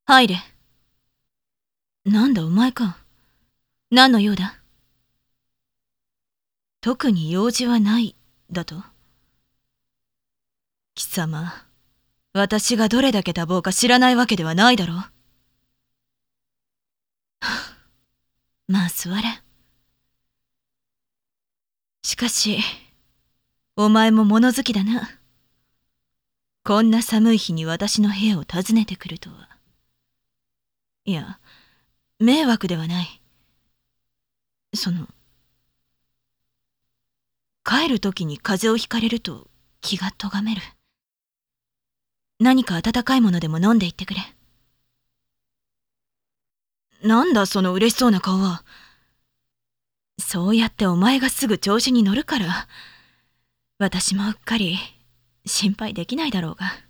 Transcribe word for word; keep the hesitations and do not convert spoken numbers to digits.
入れ。なんだお前か。何の用だ。特に用事はない、だと。貴様、私がどれだけ多忙か知らないわけではないだろう。まあ座れ。しかし、お前も物好きだな。こんな寒い日に私の部屋を訪ねてくるとは。いや、迷惑ではない。その、帰る時に風邪をひかれると気がとがめる。何か温かいものでも飲んでいってくれ。なんだその嬉しそうな顔は。そうやってお前がすぐ調子に乗るから、私もうっかり心配できないだろうが。